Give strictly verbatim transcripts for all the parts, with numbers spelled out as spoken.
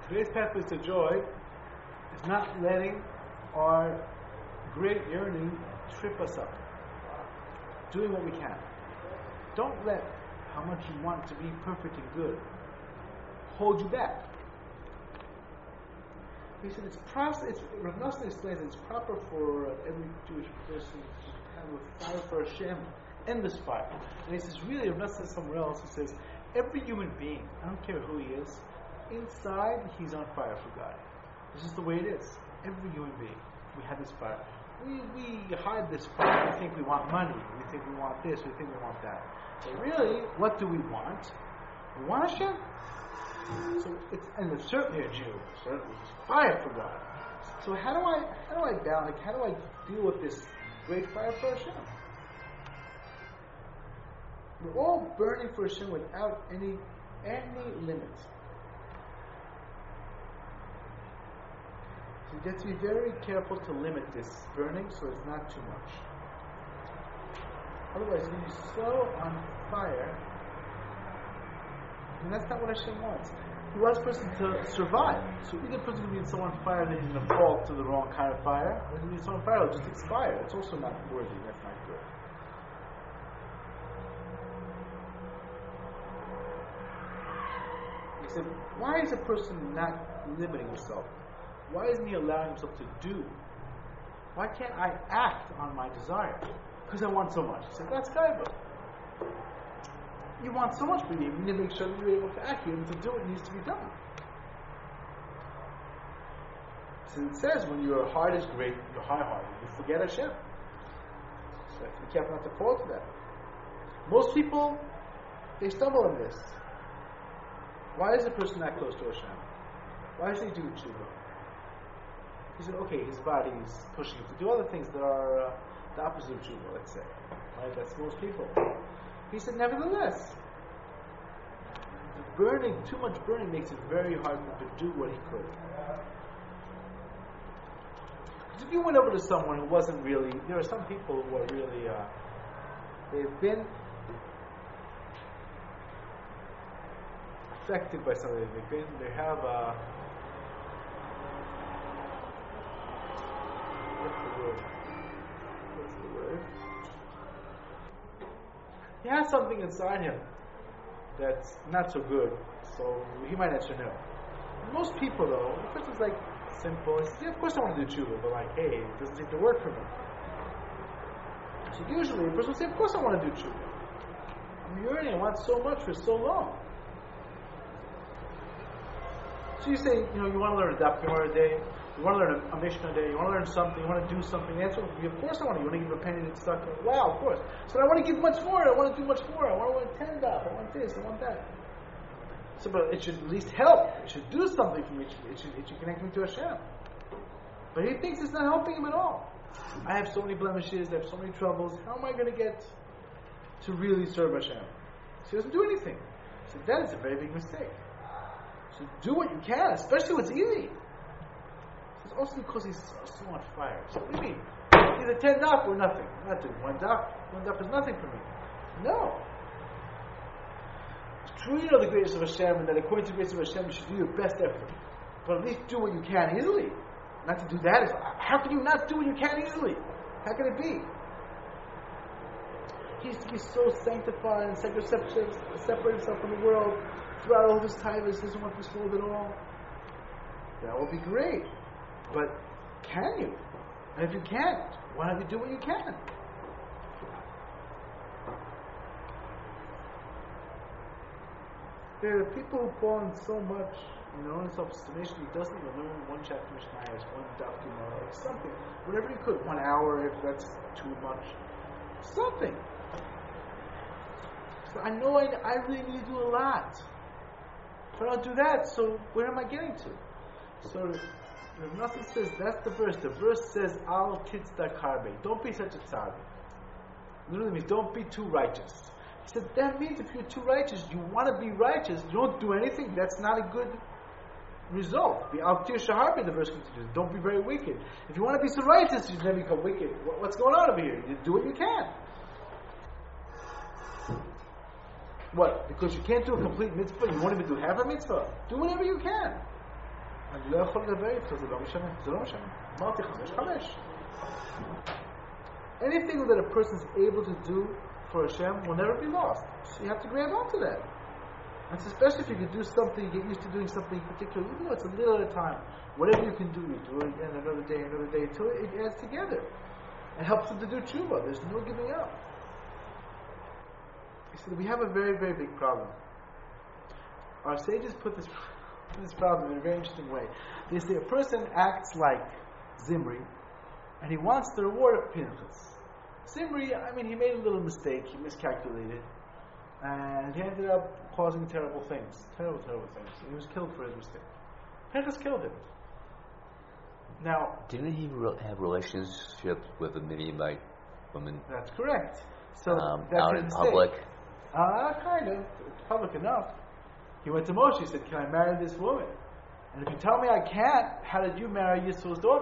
Today's pathway to joy is not letting our great yearning trip us up. Doing what we can. Don't let how much you want to be perfect and good hold you back. He said it's process. It's, Rav Nosson explains it's proper for every Jewish person to have a fire for Hashem, endless fire. And he says, really, Rav Nosson says somewhere else. He says, every human being, I don't care who he is, inside he's on fire for God. This is the way it is. Every human being, we have this fire. We we hide this fire. We think we want money. We think we want this. We think we want that. But really, what do we want? We want Hashem. So it's and it's certainly a Jew. Certainly, he's fire for God. So how do I how do I balance? Like, how do I deal with this great fire for Hashem? We're all burning for Hashem without any any limits. So you have to be very careful to limit this burning so it's not too much. Otherwise, you're going to be so on fire, and that's not what Hashem wants. He wants a person to survive. So either a person can be so on fire that he's going to fall to the wrong kind of fire, or he can be so on fire it'll just expire. It's also not worthy. That's not good. He said, why is a person not limiting himself? Why isn't he allowing himself to do? Why can't I act on my desire? Because I want so much. He said, that's gaiva. You want so much, but you need to make sure that you're able to act. You're able to do what needs to be done. So it says, when your heart is great, you're high-hearted. You forget Hashem. So you have to be careful not to fall to that. Most people, they stumble in this. Why is a person not close to Hashem? Why does he do tshuva? He said, okay, his body is pushing him to do other things that are uh, the opposite of tshuva, let's say. Right? That's most people. He said, nevertheless, the burning, too much burning makes it very hard for him to do what he could. Because if you went over to someone who wasn't really, there are some people who are really, uh, they've been affected by something. They've been, they have a, what's the word? What's the word? He has something inside him that's not so good, so he might not know. Most people, though, the person's like simple. He says, yeah, of course I want to do tshuva, but like, hey, it doesn't seem to work for me. So usually, the person will say, of course I want to do tshuva. I'm yearning, I want so much for so long. So you say, you know, you want to learn a daf gemara a day, you want to learn a, a mishnah a day, you want to learn something, you want to do something. The answer will be, of course I want to. You want to give a penny that's stuck. Wow, of course. So I want to give much more. I want to do much more. I want to learn ten daf. I want this. I want that. So, but it should at least help. It should do something for me. It should, it should, it should connect me to Hashem. But he thinks it's not helping him at all. I have so many blemishes. I have so many troubles. How am I going to get to really serve Hashem? So he doesn't do anything. So that is a very big mistake. So do what you can, especially what's easy. It's also because he's so, so on fire. So what do you mean? Either ten daf or nothing. I'm not doing one daf. One daf is nothing for me. No. It's true you know the greatness of Hashem, and that according to the greatness of Hashem, you should do your best effort. But at least do what you can easily. Not to do that is, how can you not do what you can easily? How can it be? He used to be so sanctified and separate himself from the world throughout all of his time. He doesn't want this world at all. That will be great. But can you? And if you can't, why don't you do what you can? There are people who fall in so much, you know, in self-estimation, he doesn't even learn one chapter of Mishnah, one daf gemara, or something. Whatever he could, one hour if that's too much. Something. So I know I, I really need to do a lot. But I don't do that, so where am I getting to? So Rav Nosson says, that's the verse. The verse says, Al titzdak harbe. Don't be such a tzaddik. Literally means, don't be too righteous. He said, that means if you're too righteous, you want to be righteous, you don't do anything, that's not a good result. Be al tir shaharbe, the verse continues. Don't be very wicked. If you want to be so righteous, you never become wicked. What's going on over here? You do what you can. What? Because you can't do a complete mitzvah, you won't even do half a mitzvah. Do whatever you can. אני לא יכול לדבר איתו, זה לא משנה, זה לא משנה. אמרתי חמש, חמש. Anything that a person is able to do for Hashem will never be lost. So you have to grab onto that. And especially if you can do something, you get used to doing something particular, even though it's a little at a time. Whatever you can do, you do it again another day, another day, until it adds together. It helps them to do tshuva. There's no giving up. He said, we have a very, very big problem. Our sages put this, this problem in a very interesting way. They say a person acts like Zimri, and he wants the reward of Pinchas. Zimri, I mean, he made a little mistake. He miscalculated. And he ended up causing terrible things. Terrible, terrible things. He was killed for his mistake. Pinchas killed him. Now, didn't he re- have relationships with a Midianite woman? That's correct. So um, that's out his in mistake. public. Uh, kind of. It's public enough. He went to Moshe. He said, "Can I marry this woman?" And if you tell me I can't, how did you marry Yisro's daughter?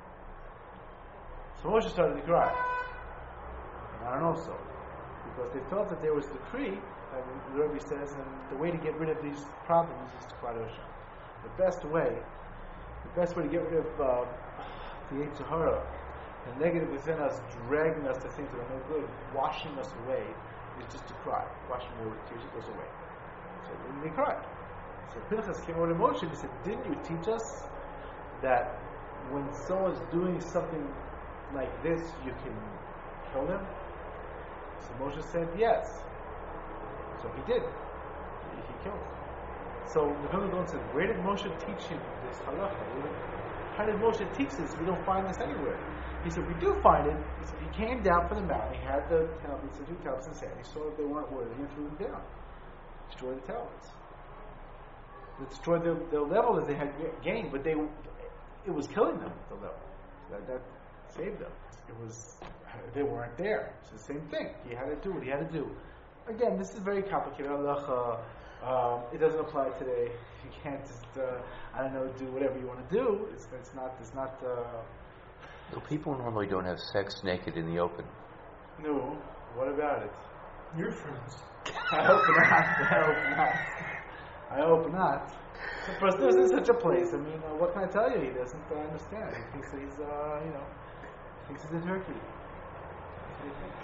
So Moshe started to cry. And I don't know so, because they felt that there was a decree, and the Rebbe says, and the way to get rid of these problems is to cry to Hashem. The best way. The best way to get rid of uh, the Yetzer Hara, the negative within us, dragging us to things that are no good, washing us away, is just to cry. Washing away with tears, it goes away. So then they cried. So Pinchas came over to Moshe and he said, "Didn't you teach us that when someone's doing something like this, you can kill them?" So Moshe said, "Yes." So he did. He, he killed him. So the Vilna Gaon said, where did Moshe teach him this halacha? How did Moshe teach this? We don't find this anywhere. He said, we do find it. He said, he came down from the mountain, he had the tablets, the two tablets in his hand, he saw that they weren't worthy, and threw them down. Destroyed the tablets. They destroyed their, their level that they had gained, but they it was killing them at the level. That, that saved them. It was, they weren't there. It's the same thing. He had to do what he had to do. Again, this is very complicated. Halacha. Um, it doesn't apply today. You can't just, uh, I don't know, do whatever you want to do. It's, it's not, it's not, uh... Well, people normally don't have sex naked in the open. No. What about it? Your friends. I hope not. I hope not. I hope not. So first, there's in such a place. I mean, uh, what can I tell you? He doesn't uh, understand. He thinks that he's, uh, you know, thinks he's in Turkey. That's what he thinks.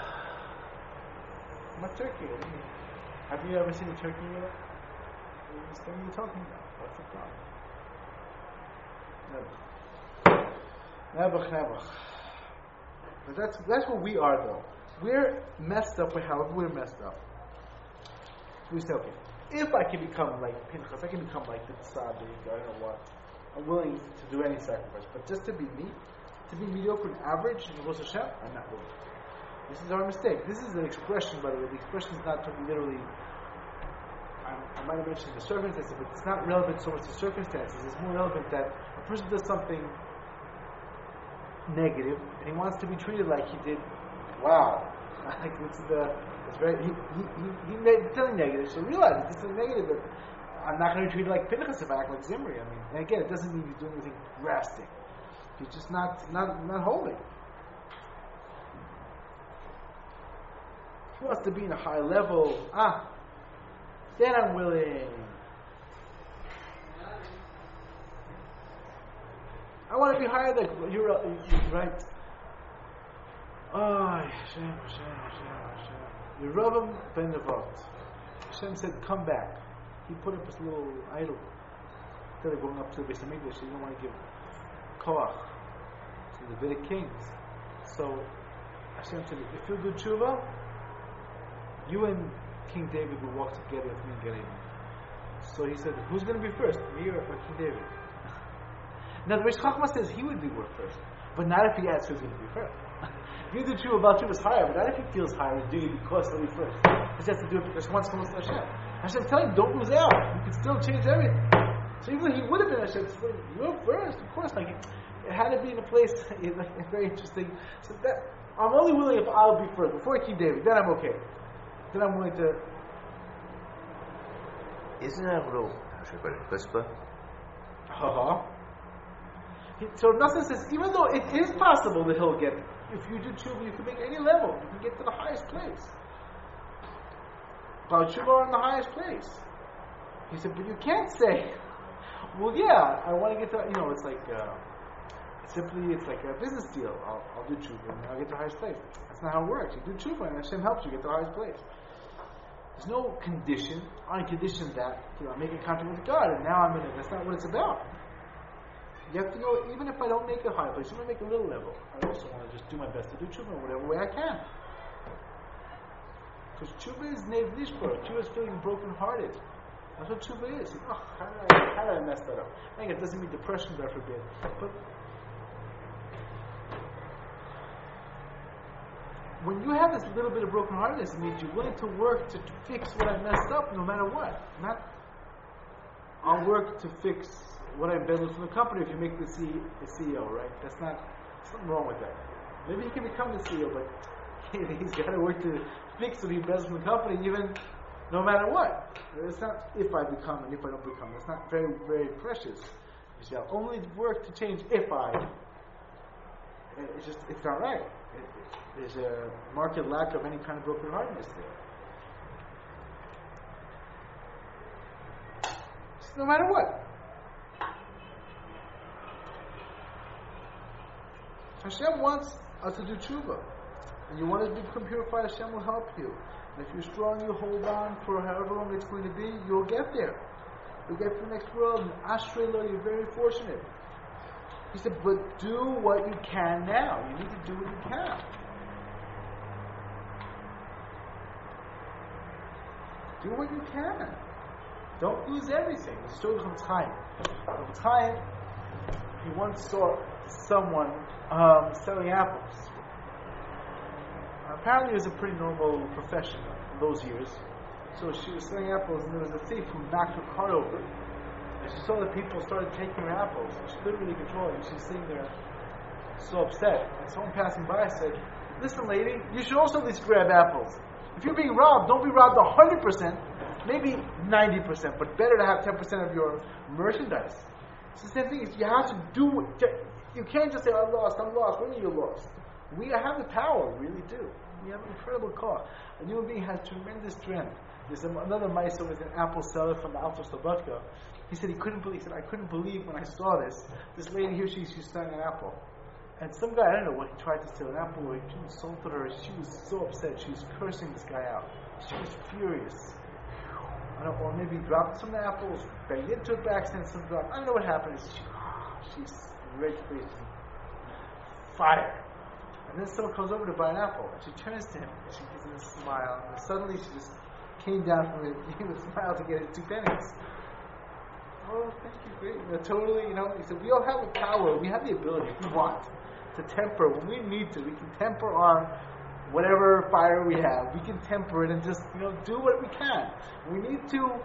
I'm not Turkey. What do you mean? Have you ever seen a turkey yet? You understand what you're talking about? What's the problem? Never. Never, never. But that's that's what we are, though. We're messed up. However, we're messed up. We say, okay, if I can become like Pinchas, I can become like the Tzaddik, I don't know what. I'm willing to do any sacrifice. But just to be me, to be mediocre and average in Rosh Hashem, I'm not willing. This is our mistake. This is an expression, by the way. The expression is not literally, I, I might have mentioned the circumstances, but it's not relevant so much to circumstances. It's more relevant that a person does something negative, and he wants to be treated like he did, wow. Like it's the, it's very, he, he, he, he made something negative, so realize it's something negative, but I'm not going to be treated like Pinchas if I act like Zimri. I mean, and again, it doesn't mean he's doing anything drastic. He's just not, not, not holy. He wants to be in a high level. Ah, then I'm willing. I want to be higher than you're, you're right. Oh, Hashem, Hashem, Hashem, Hashem. Yerovam ben Nevat. Hashem said, "Come back." He put up his little idol. Instead of going up to the Beis Hamikdash, he didn't want to give koach to the Davidic kings. So Hashem said, "If you do tshuva, you and King David will walk together with me and get in." So he said, who's going to be first, me or King David? Now the Rish Chachma says he would be worth first, but not if he asks who's going to be first. If you do tshuva, about tshuva is higher, but not if he feels higher and do it because he'll be first. He has to do it because he wants to come to Hashem. Hashem telling him, don't lose out. You can still change everything. So even though he would have been Hashem, you're first, of course. Like it had to be in a place, like, very interesting. So that I'm only willing if I'll be first before King David. Then I'm okay. Then I'm willing to. Isn't that a little chutzpah? Uh-huh. So Nassim says, even though it is possible that he'll get, if you do tshuva, you can make any level. You can get to the highest place. But tshuva are in the highest place. He said, but you can't say, Well, yeah, I want to get to, you know, it's like, uh, simply, it's like a business deal. I'll, I'll do tshuva and I'll get to the highest place. That's not how it works. You do tshuva and Hashem helps you get to the highest place. There's no condition. I condition that, you know, I'm making contact with God and now I'm in it. That's not what it's about. You have to know, even if I don't make a high place, even if I make a little level, I also want to just do my best to do tshuva in whatever way I can. Because tshuva is nev nishbar. Tshuva is feeling broken-hearted. That's what tshuva is. Oh, how did I, how did I mess that up? I think it doesn't mean depression, God forbid. But when you have this little bit of broken-heartedness, it means you're willing to work to fix what I messed up, no matter what. Not, I'll work to fix what I embezzled from the company if you make the C, the C E O, right? That's not, there's something wrong with that. Maybe he can become the C E O, but he's got to work to fix what he embezzled from the company, even no matter what. It's not if I become and if I don't become. It's not very, very precious. You shall only work to change if I. It's just, it's not right. It, it, there's a marked lack of any kind of broken-heartedness there. Just no matter what. Hashem wants us to do tshuva. And you want to become purified, Hashem will help you. And if you're strong, you hold on for however long it's going to be, you'll get there. You'll get to the next world. And Ashrei lo, you're very fortunate. He said, but do what you can now. You need to do what you can. Do what you can. Don't lose everything. It's still Chofetz Chaim. Chofetz Chaim, he once saw someone um, selling apples. Apparently it was a pretty normal profession in those years. So she was selling apples and there was a thief who knocked her cart over. And she saw that people started taking her apples. She couldn't really control it. She was sitting there so upset. And someone passing by said, listen lady, you should also at least grab apples. If you're being robbed, don't be robbed one hundred percent, maybe ninety percent, but better to have ten percent of your merchandise. It's the same thing. You have to do, you can't just say, I'm lost, I'm lost. When are you lost? We have the power, we really do. We have an incredible car. A human being has tremendous strength. There's another Maisa with an apple seller from the Alto Slobodka. He said he couldn't believe, he said, I couldn't believe when I saw this. This lady here, she, she's selling an apple. And some guy, I don't know what, he tried to steal an apple, or he insulted her. She was so upset. She was cursing this guy out. She was furious. I don't know, or maybe dropped some apples, banged into it by accident, some dropped. I don't know what happened. She, oh, she's red faced, fire. And then someone comes over to buy an apple, and she turns to him, and she gives him a smile, and suddenly she just came down from it, gave him a smile to get his two pennies. Oh, thank you, great. You know, totally, you know, he said, we all have the power, we have the ability, if we want, to temper. When we need to, we can temper on whatever fire we have. We can temper it and just, you know, do what we can. We need to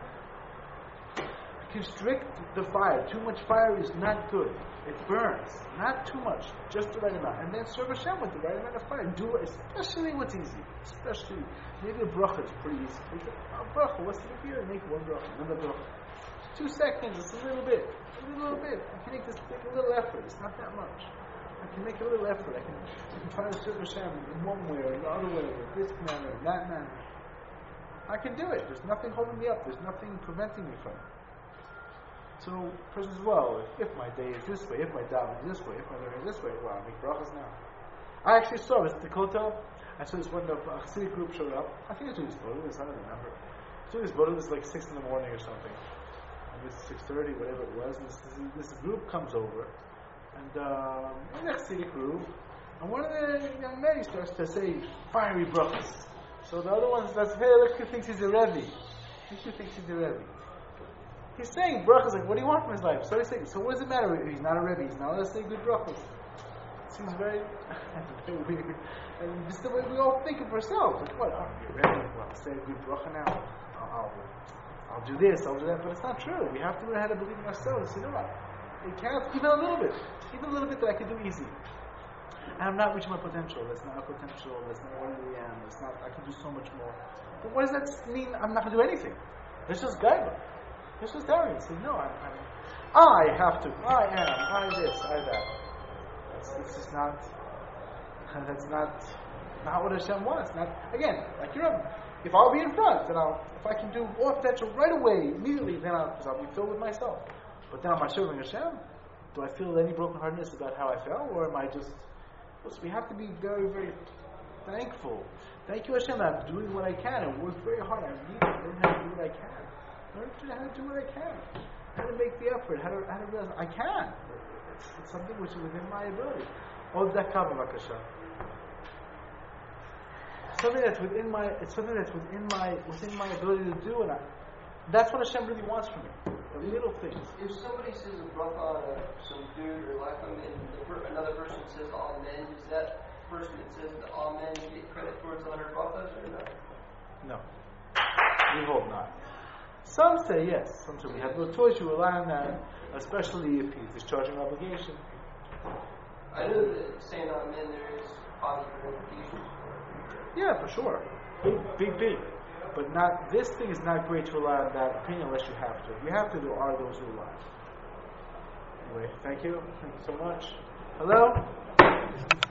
constrict the fire. Too much fire is not good. It burns. Not too much, just the right amount. And then serve Hashem with the right amount of fire. Do it, especially what's easy. Especially, maybe a bracha is pretty easy. Make a, a bracha, what's the big deal? Make one bracha, another bracha. Two seconds, it's a little bit. A little bit. I can make this, make a little effort. It's not that much. I can make a little effort. I can, I can try to serve Hashem in one way or the other way, or this manner, or that manner. I can do it. There's nothing holding me up. There's nothing preventing me from it. So, person says, well, if, if my day is this way, if my daven is this way, if my learning is this way, well, I'll make brachas now. I actually saw this at the Kotel. I saw this one of a Hasidic group showed up. I think it was doing this Bodil, I don't remember. It was doing this Bodil, it was like six in the morning or something. It was six thirty, whatever it was. And this, this group comes over. And um, in the Hasidic group, and one of the young men starts to say fiery brachas. So the other one says, hey, look who thinks he's a Rebbe. Look who thinks he's a Rebbe. He's saying brachas, like, what do you want from his life? So he's saying, so what does it matter if he's not a Rebbe? He's not allowed to say good brachas. It seems very, very weird. And this is the way we all think of ourselves. Like, what? Oh, you're a Rebbe? Well, say a good bracha now. I'll, I'll, I'll do this, I'll do that. But it's not true. We have to learn how to believe in ourselves. You know what? It can't, even a little bit. Even a little bit that I can do easy. And I'm not reaching my potential. That's not my potential. That's not what I really am. That's not, I can do so much more. But what does that mean? I'm not going to do anything. It's just guidance. It's just arrogance. Say, no, I'm, I'm, I have to. I am. I this. I that. That's, that's just not. That's not not what Hashem wants. Not again. Like you're. If I'll be in front, then I'll. If I can do more potential right away, immediately, then I'll, because I'll be filled with myself. But now am I serving Hashem? Do I feel any brokenheartedness about how I felt, or am I just? Listen, we have to be very, very thankful. Thank you, Hashem. I'm doing what I can. I worked very hard. I need to learn how to do what I can. Learn how to do what I can. How to make the effort. How to, how to realize I can. It's, it's something which is within my ability. Od dakah b'vakasha. Something that's within my. It's something that's within my within my ability to do, and I, that's what Hashem really wants from me. The little things. If somebody says a bracha on uh, some food or lachem, and the per- another person says amen, does that person that says the amen get credit towards one hundred brachas or no? No. We hope not. Some say yes. Some say we have no choice. You rely on that, especially if he's discharging obligation. I know that saying amen there is positive implications. Yeah, for sure. Big, big, big. But not. This thing is not great to rely on that opinion unless you have to. If you have to, there are those who rely. Anyway, thank you. Thank you so much. Hello?